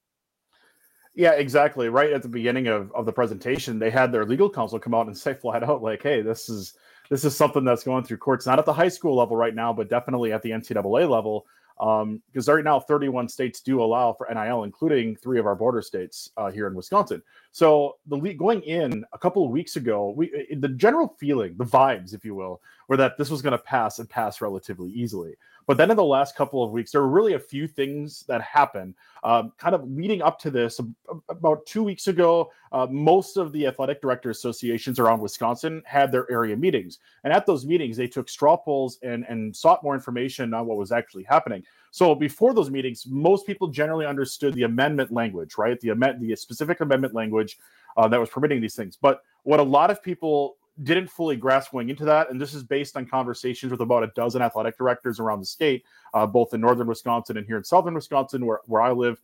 Yeah, exactly. Right at the beginning of the presentation, they had their legal counsel come out and say flat out, like, hey, this is something that's going through courts, not at the high school level right now, but definitely at the NCAA level. Because right now, 31 states do allow for NIL, including 3 of our border states here in Wisconsin. So the league going in a couple of weeks ago, the general feeling, the vibes, if you will, were that this was going to pass and pass relatively easily. But then in the last couple of weeks, there were really a few things that happened kind of leading up to this. About 2 weeks ago, most of the athletic director associations around Wisconsin had their area meetings. And at those meetings, they took straw polls and sought more information on what was actually happening. So before those meetings, most people generally understood the amendment language, right? The specific amendment language that was permitting these things. But what a lot of people didn't fully grasp going into that, and this is based on conversations with about a dozen athletic directors around the state, both in northern Wisconsin and here in southern Wisconsin, where I live,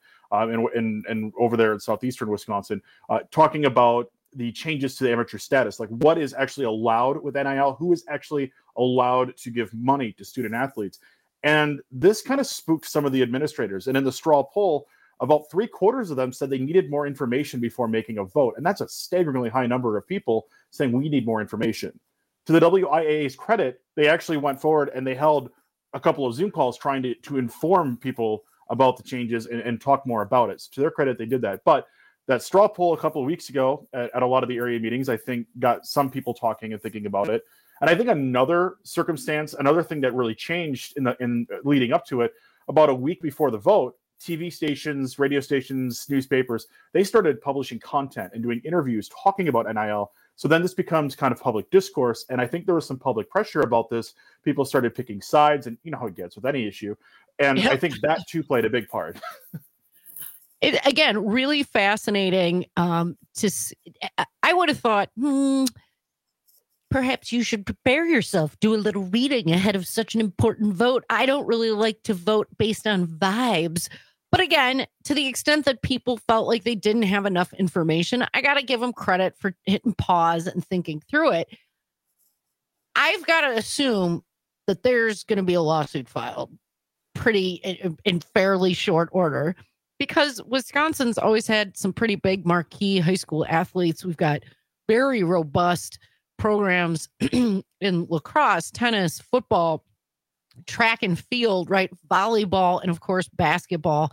and over there in southeastern Wisconsin, talking about the changes to the amateur status, like what is actually allowed with NIL, who is actually allowed to give money to student athletes. And this kind of spooked some of the administrators. And in the straw poll, about 3/4 of them said they needed more information before making a vote. And that's a staggeringly high number of people saying we need more information. To the WIAA's credit, they actually went forward and they held a couple of Zoom calls trying to inform people about the changes and talk more about it. So to their credit, they did that. But that straw poll a couple of weeks ago at a lot of the area meetings, I think got some people talking and thinking about it. And I think another thing that really changed in leading up to it, about a week before the vote, TV stations, radio stations, newspapers, they started publishing content and doing interviews talking about NIL. So then this becomes kind of public discourse. And I think there was some public pressure about this. People started picking sides, and you know how it gets with any issue. And I think that too played a big part. It, again, really fascinating. I would have thought, perhaps you should prepare yourself, do a little reading ahead of such an important vote. I don't really like to vote based on vibes. But again, to the extent that people felt like they didn't have enough information, I got to give them credit for hitting pause and thinking through it. I've got to assume that there's going to be a lawsuit filed in fairly short order, because Wisconsin's always had some pretty big marquee high school athletes. We've got very robust programs in lacrosse, tennis, football, track and field, right? Volleyball, and of course, basketball.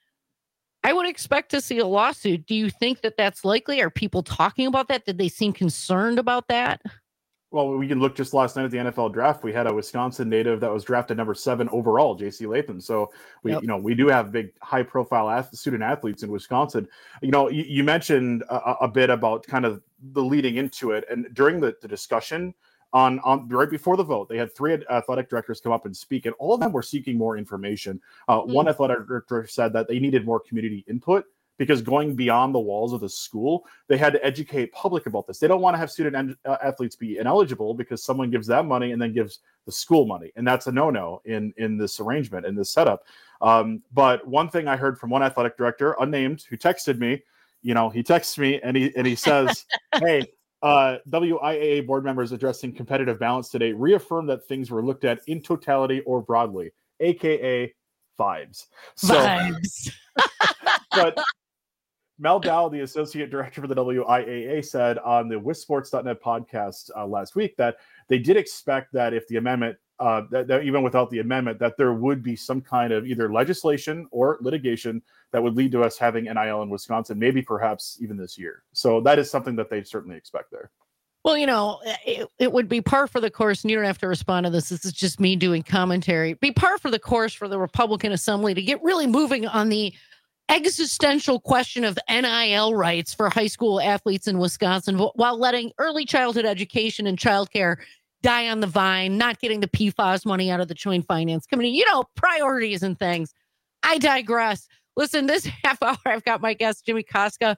I would expect to see a lawsuit. Do you think that that's likely? Are people talking about that? Did they seem concerned about that? Well, we can look just last night at the NFL draft. We had a Wisconsin native that was drafted number 7 overall, J.C. Latham. So we do have big, high-profile student athletes in Wisconsin. You mentioned a bit about kind of the leading into it, and during the discussion on right before the vote, they had 3 athletic directors come up and speak, and all of them were seeking more information. One athletic director said that they needed more community input, because going beyond the walls of the school, they had to educate public about this. They don't want to have student athletes be ineligible because someone gives them money and then gives the school money. And that's a no-no in this arrangement, in this setup. But one thing I heard from one athletic director, unnamed, who texted me, he texts me and he says, hey, WIAA board members addressing competitive balance today reaffirm that things were looked at in totality or broadly, AKA vibes. Vibes. But Mel Dow, the associate director for the WIAA, said on the WisSports.net podcast last week that they did expect that if the amendment, that even without the amendment, that there would be some kind of either legislation or litigation that would lead to us having NIL in Wisconsin, maybe perhaps even this year. So that is something that they certainly expect there. Well, it would be par for the course, and you don't have to respond to this. This is just me doing commentary. Be par for the course for the Republican Assembly to get really moving on the existential question of NIL rights for high school athletes in Wisconsin, while letting early childhood education and childcare die on the vine, not getting the PFAS money out of the Joint Finance Committee, priorities and things. I digress. Listen, this half hour, I've got my guest, Jimmy Koska,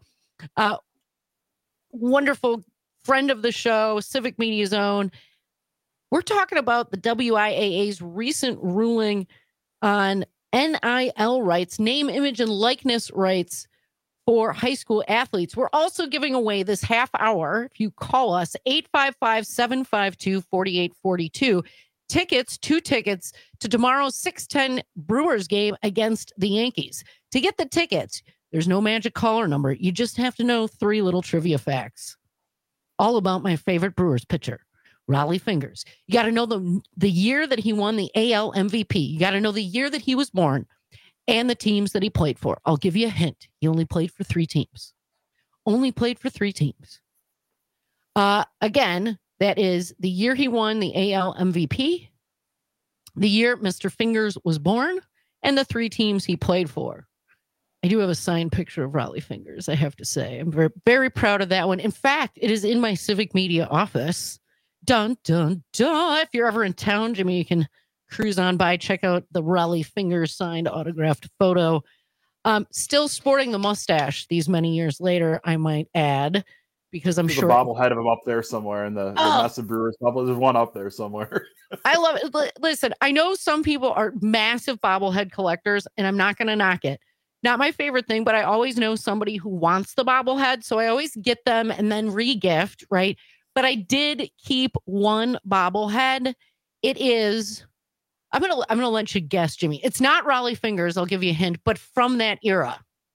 wonderful friend of the show, Civic Media Zone. We're talking about the WIAA's recent ruling on NIL rights, name, image, and likeness rights for high school athletes. We're also giving away this half hour, if you call us, 855-752-4842, two tickets to tomorrow's 6:10 Brewers game against the Yankees. To get the tickets, there's no magic caller number. You just have to know 3 little trivia facts, all about my favorite Brewers pitcher, Rollie Fingers. You got to know the year that he won the AL MVP. You got to know the year that he was born and the teams that he played for. I'll give you a hint. He only played for 3 teams. Again, that is the year he won the AL MVP, the year Mr. Fingers was born, and the 3 teams he played for. I do have a signed picture of Rollie Fingers, I have to say. I'm very, very proud of that one. In fact, it is in my Civic Media office. Dun, dun, dun. If you're ever in town, Jimmy, you can cruise on by, check out the Rollie Fingers signed autographed photo. Still sporting the mustache these many years later, I might add, because I'm sure a bobblehead of him up there somewhere in the massive Brewers bubble. There's one up there somewhere. I love it. Listen, I know some people are massive bobblehead collectors, and I'm not going to knock it. Not my favorite thing, but I always know somebody who wants the bobblehead, so I always get them and then re-gift, right? But I did keep one bobblehead. It is, I'm gonna let you guess, Jimmy. It's not Rollie Fingers, I'll give you a hint, but from that era.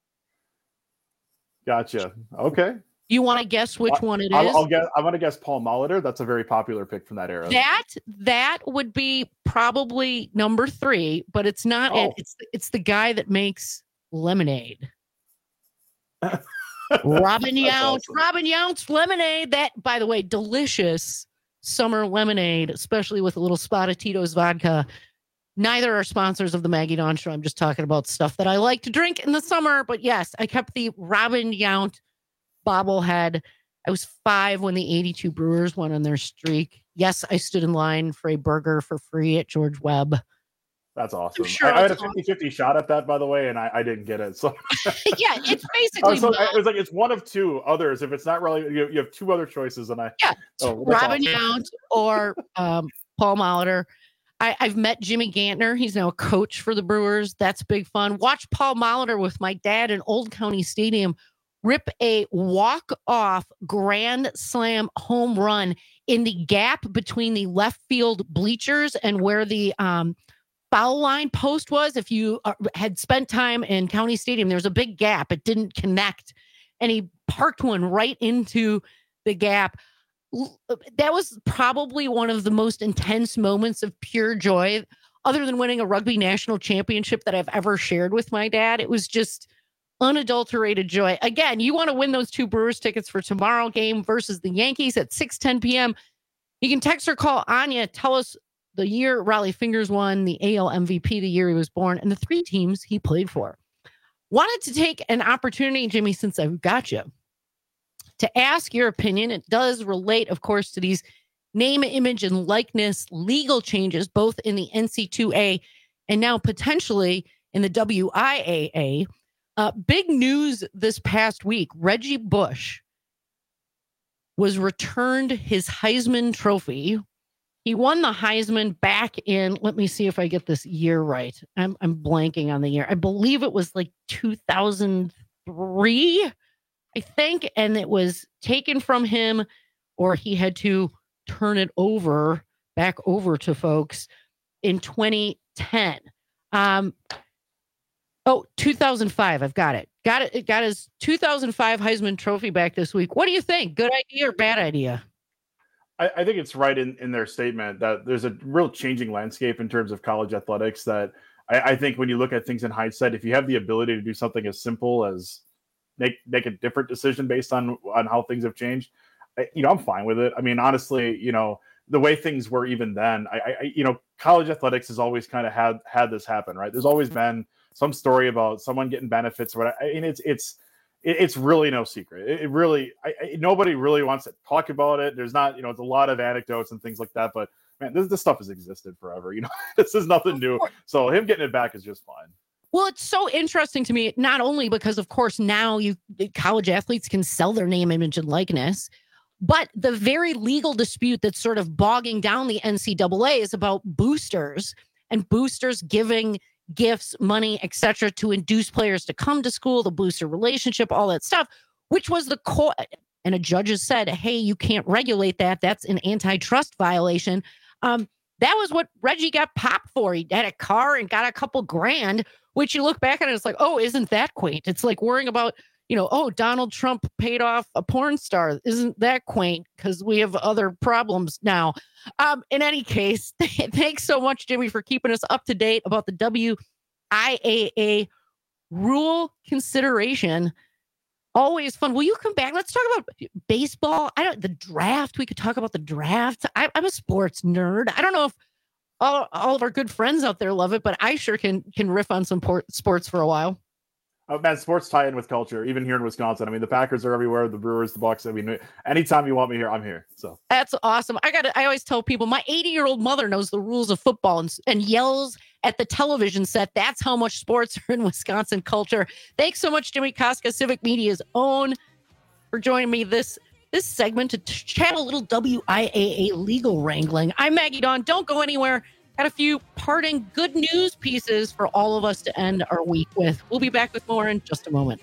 Gotcha. Okay. You want to guess which one it is? I'm gonna guess Paul Molitor. That's a very popular pick from that era. That would be probably number 3, but it's not it. It's the guy that makes lemonade. Robin Yount. Awesome. Robin Yount's lemonade. That, by the way, delicious summer lemonade, especially with a little spot of Tito's vodka. Neither are sponsors of the Maggie Dawn Show. I'm just talking about stuff that I like to drink in the summer. But yes, I kept the Robin Yount bobblehead. I was 5 when the 82 Brewers went on their streak. Yes, I stood in line for a burger for free at George Webb. That's awesome. Sure I had a 50-50 shot at that, by the way, and I didn't get it. So yeah, it's basically. it was like it's one of two others. If it's not really, you have two other choices, and Robin Yount or Paul Molitor. I've met Jimmy Gantner. He's now a coach for the Brewers. That's big fun. Watch Paul Molitor with my dad in Old County Stadium rip a walk-off grand slam home run in the gap between the left field bleachers and where the foul line post was. If you had spent time in County Stadium, there was a big gap. It didn't connect, and he parked one right into the gap. That was probably one of the most intense moments of pure joy, other than winning a rugby national championship, that I've ever shared with my dad. It was just unadulterated joy. Again, you want to win those 2 Brewers tickets for tomorrow game versus the Yankees at 6:10 p.m. You can text or call Anya. Tell us the year Raleigh Fingers won the AL MVP, the year he was born, and the 3 teams he played for. Wanted to take an opportunity, Jimmy, since I've got you, to ask your opinion. It does relate, of course, to these name, image, and likeness legal changes, both in the NC2A and now potentially in the WIAA. Big news this past week. Reggie Bush was returned his Heisman Trophy. He won the Heisman back in, let me see if I get this year right. I'm blanking on the year. I believe it was like 2003, I think. And it was taken from him, or he had to turn it back over to folks in 2010. 2005. I've got it. It got his 2005 Heisman Trophy back this week. What do you think? Good idea or bad idea? I think it's right in their statement that there's a real changing landscape in terms of college athletics, that I think when you look at things in hindsight, if you have the ability to do something as simple as make a different decision based on how things have changed, I'm fine with it. I mean, honestly, the way things were even then, college athletics has always kind of had this happen, right? There's always been some story about someone getting benefits or whatever. It's really no secret. It really, nobody really wants to talk about it. There's not, it's a lot of anecdotes and things like that, but man, this stuff has existed forever. This is nothing new. So him getting it back is just fine. Well, it's so interesting to me, not only because, of course, now college athletes can sell their name, image, and likeness, but the very legal dispute that's sort of bogging down the NCAA is about boosters and boosters giving gifts, money, etc., to induce players to come to school, the booster relationship, all that stuff, which was the core. And a judge has said, hey, you can't regulate that. That's an antitrust violation. That was what Reggie got popped for. He had a car and got a couple grand, which you look back at it, it's like, oh, isn't that quaint? It's like worrying about, Donald Trump paid off a porn star. Isn't that quaint? Because we have other problems now. In any case, thanks so much, Jimmy, for keeping us up to date about the WIAA rule consideration. Always fun. Will you come back? Let's talk about baseball. The draft. We could talk about the draft. I'm a sports nerd. I don't know if all of our good friends out there love it, but I sure can riff on some sports for a while. Oh, man, sports tie in with culture, even here in Wisconsin. I mean, the Packers are everywhere, the Brewers, the Bucks. I mean, anytime you want me here, I'm here. So that's awesome. I always tell people my 80-year-old mother knows the rules of football and yells at the television set. That's how much sports are in Wisconsin culture. Thanks so much, Jimmy Koska, Civic Media's own, for joining me this segment to chat a little WIAA legal wrangling. I'm Maggie Dawn. Don't go anywhere. Got a few parting good news pieces for all of us to end our week with. We'll be back with more in just a moment.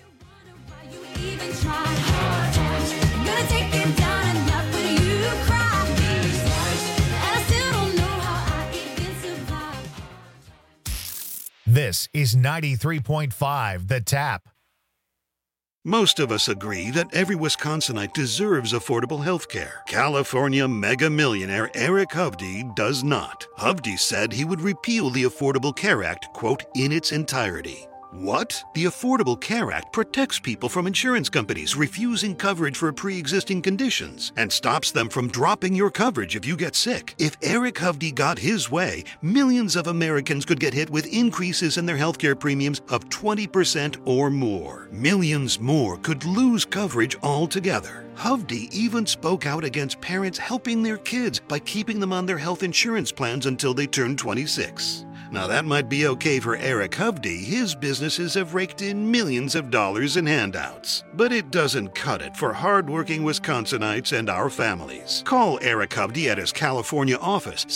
This is 93.5 The Tap. Most of us agree that every Wisconsinite deserves affordable health care. California mega millionaire Eric Hovde does not. Hovde said he would repeal the Affordable Care Act, quote, in its entirety. What? The Affordable Care Act protects people from insurance companies refusing coverage for pre-existing conditions and stops them from dropping your coverage if you get sick. If Eric Hovde got his way, millions of Americans could get hit with increases in their healthcare premiums of 20% or more. Millions more could lose coverage altogether. Hovde even spoke out against parents helping their kids by keeping them on their health insurance plans until they turn 26. Now that might be okay for Eric Hovde. His businesses have raked in millions of dollars in handouts. But it doesn't cut it for hardworking Wisconsinites and our families. Call Eric Hovde at his California office,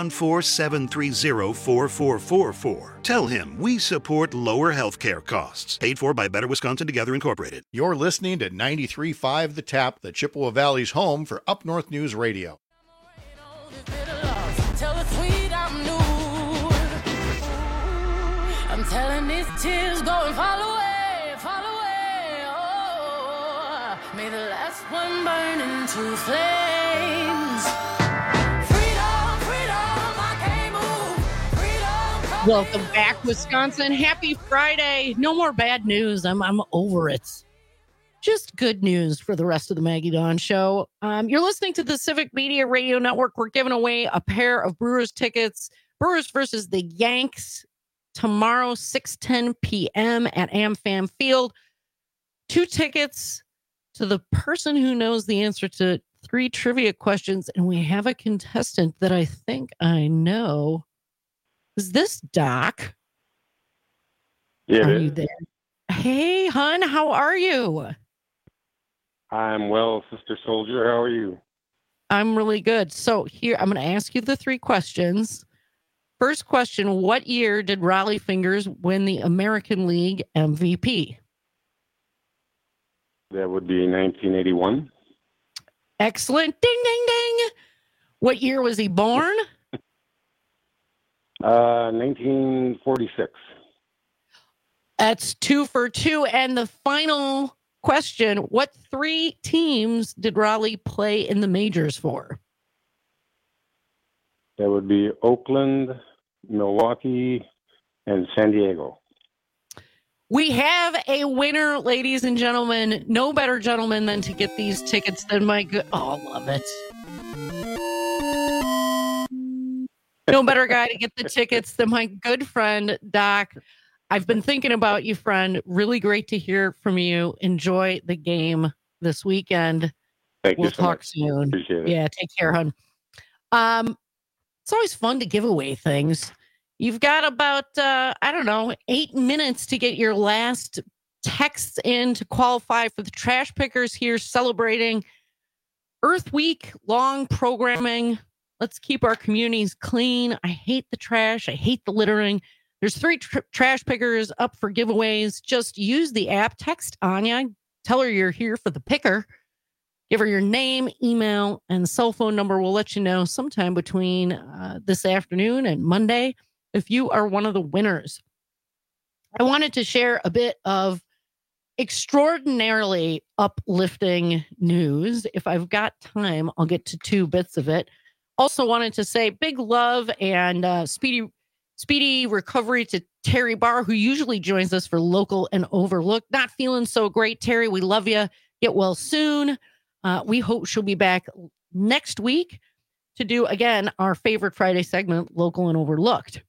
714-730-4444. Tell him we support lower healthcare costs. Paid for by Better Wisconsin Together Incorporated. You're listening to 93.5 The Tap, the Chippewa Valley's home for Up North News Radio. I'm telling these tears go and fall away, fall away. Oh, may the last one burn into flames. Freedom, freedom, I can't move. Freedom. Welcome back, Wisconsin. Happy Friday. No more bad news. I'm over it. Just good news for the rest of the Maggie Dawn Show. You're listening to the Civic Media Radio Network. We're giving away a pair of Brewers tickets. Brewers versus the Yanks. Tomorrow, 6:10 p.m. at AmFam Field. 2 tickets to the person who knows the answer to 3 trivia questions. And we have a contestant that I think I know. Is this Doc? Yeah. Are you there? Hey, hon, how are you? I'm well, Sister Soldier. How are you? I'm really good. So here, I'm going to ask you the 3 questions. First question, what year did Rollie Fingers win the American League MVP? That would be 1981. Excellent. Ding, ding, ding. What year was he born? 1946. That's 2 for 2. And the final question, what 3 teams did Rollie play in the majors for? That would be Oakland, Milwaukee, and San Diego. We have a winner, ladies and gentlemen. No better gentleman than to get these tickets than my good... Oh, love it. No better guy to get the tickets than my good friend, Doc. I've been thinking about you, friend. Really great to hear from you. Enjoy the game this weekend. Thank we'll you so talk much. soon. Appreciate it. Yeah, take care, hon. It's always fun to give away things. You've got about, 8 minutes to get your last texts in to qualify for the Trash Pickers here celebrating Earth Week long programming. Let's keep our communities clean. I hate the trash. I hate the littering. There's 3 Trash Pickers up for giveaways. Just use the app. Text Anya. Tell her you're here for the picker. Give her your name, email, and cell phone number. We'll let you know sometime between this afternoon and Monday if you are one of the winners. I wanted to share a bit of extraordinarily uplifting news. If I've got time, I'll get to 2 bits of it. Also wanted to say big love and speedy recovery to Terry Barr, who usually joins us for Local and Overlooked. Not feeling so great, Terry. We love you. Get well soon. We hope she'll be back next week to do, again, our favorite Friday segment, Local and Overlooked.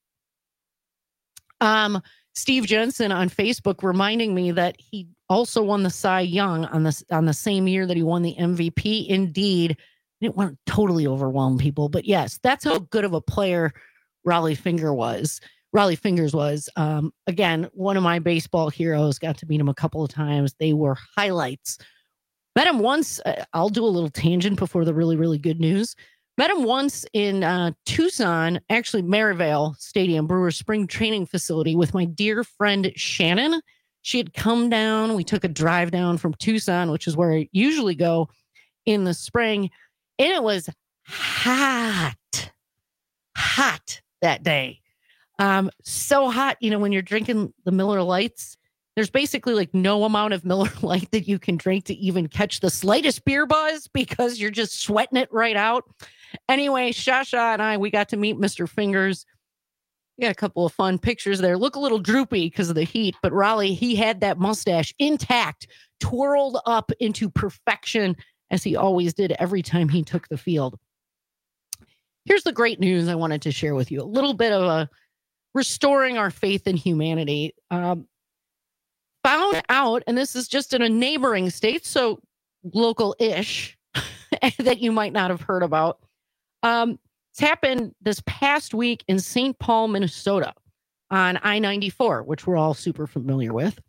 Steve Jensen on Facebook reminding me that he also won the Cy Young on the same year that he won the MVP. Indeed, I didn't want to totally overwhelm people, but yes, that's how good of a player Rollie Fingers was. Again, one of my baseball heroes. Got to meet him a couple of times. They were highlights. Met him once. I'll do a little tangent before the really, really good news. Met him once in Tucson, actually Maryvale Stadium, Brewers spring training facility with my dear friend Shannon. She had come down. We took a drive down from Tucson, which is where I usually go in the spring. And it was hot that day. So hot, when you're drinking the Miller Lights, there's basically like no amount of Miller Lite that you can drink to even catch the slightest beer buzz because you're just sweating it right out. Anyway, Shasha and we got to meet Mr. Fingers. Yeah, a couple of fun pictures there. Look a little droopy because of the heat, but Raleigh, he had that mustache intact, twirled up into perfection, as he always did every time he took the field. Here's the great news I wanted to share with you. A little bit of a restoring our faith in humanity. Found out, and this is just in a neighboring state, so local-ish, that you might not have heard about. It's happened this past week in St. Paul, Minnesota on I-94, which we're all super familiar with.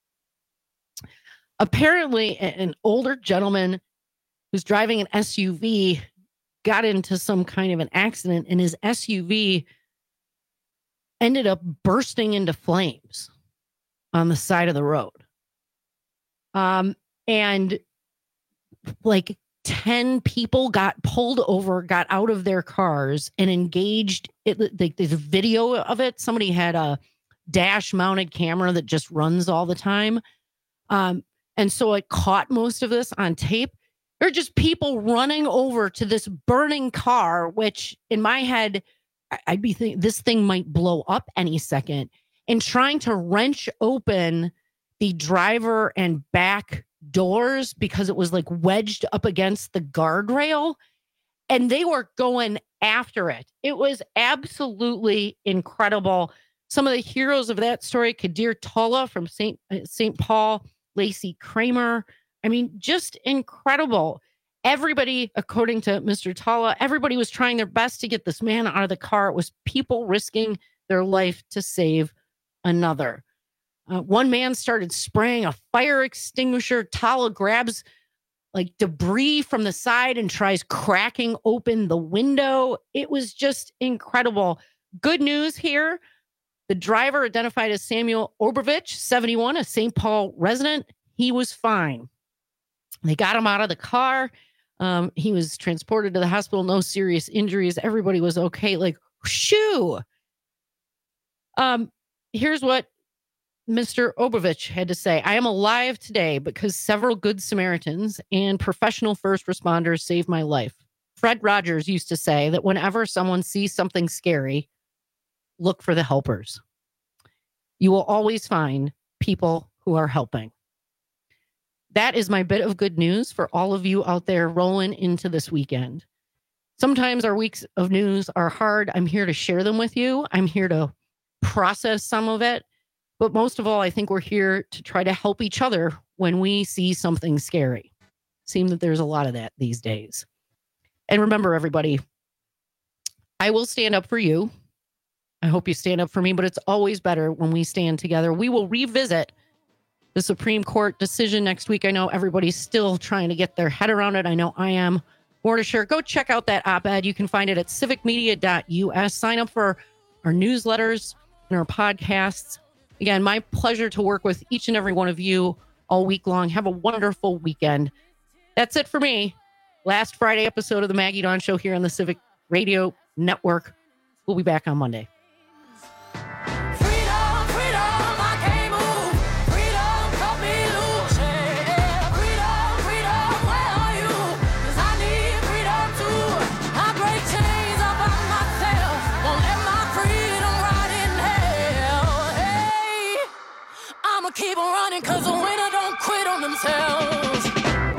Apparently, an older gentleman who's driving an SUV got into some kind of an accident, and his SUV ended up bursting into flames on the side of the road. And like 10 people got pulled over, got out of their cars and engaged. There's a video of it. Somebody had a dash mounted camera that just runs all the time. And so it caught most of this on tape. There are just people running over to this burning car, which in my head, I'd be thinking this thing might blow up any second, and trying to wrench open the driver and back doors because it was like wedged up against the guardrail, and they were going after it. It was absolutely incredible. Some of the heroes of that story: Kadir Tolla from St. Paul, Lacey Kramer. I mean, just incredible. Everybody, according to Mr. Tolla, everybody was trying their best to get this man out of the car. It was people risking their life to save another. One man started spraying a fire extinguisher. Tolla grabs like debris from the side and tries cracking open the window. It was just incredible. Good news here. The driver, identified as Samuel Obervich, 71, a St. Paul resident, he was fine. They got him out of the car. He was transported to the hospital. No serious injuries. Everybody was okay. Like, shoo. Here's what Mr. Obervich had to say. I am alive today because several good Samaritans and professional first responders saved my life. Fred Rogers used to say that whenever someone sees something scary, look for the helpers. You will always find people who are helping. That is my bit of good news for all of you out there rolling into this weekend. Sometimes our weeks of news are hard. I'm here to share them with you. I'm here to process some of it. But most of all, I think we're here to try to help each other when we see something scary. Seems that there's a lot of that these days. And remember, everybody, I will stand up for you. I hope you stand up for me, but it's always better when we stand together. We will revisit the Supreme Court decision next week. I know everybody's still trying to get their head around it. I know I am. More to share. Go check out that op-ed. You can find it at civicmedia.us. Sign up for our newsletters and our podcasts. Again, my pleasure to work with each and every one of you all week long. Have a wonderful weekend. That's it for me. Last Friday episode of the Maggie Dawn Show here on the Civic Radio Network. We'll be back on Monday. Keep on running, cause the winner don't quit on themselves.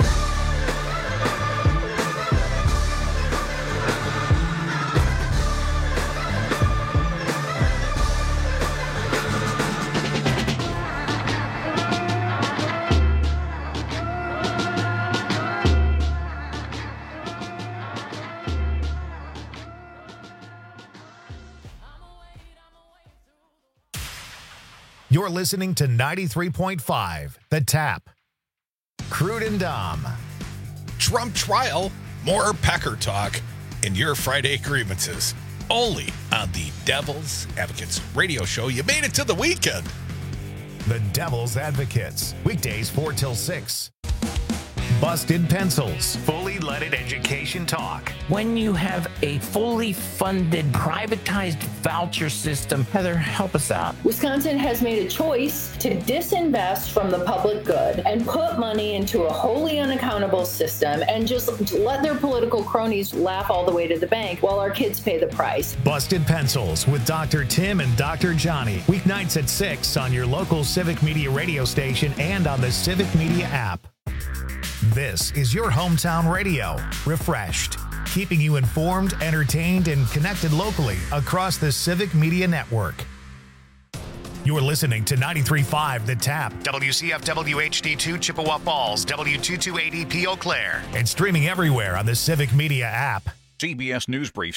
You're listening to 93.5, The Tap. Crude and Dom. Trump trial, more Packer talk, and your Friday grievances. Only on the Devil's Advocates radio show. You made it to the weekend. The Devil's Advocates. Weekdays 4 till 6. Busted Pencils, fully leaded education talk. When you have a fully funded, privatized voucher system, Heather, help us out. Wisconsin has made a choice to disinvest from the public good and put money into a wholly unaccountable system and just let their political cronies laugh all the way to the bank while our kids pay the price. Busted Pencils with Dr. Tim and Dr. Johnny. Weeknights at 6 on your local Civic Media radio station and on the Civic Media app. This is your hometown radio, refreshed, keeping you informed, entertained, and connected locally across the Civic Media Network. You're listening to 93.5 The Tap, WCFW HD2 Chippewa Falls, W228EP Eau Claire, and streaming everywhere on the Civic Media app. CBS News Brief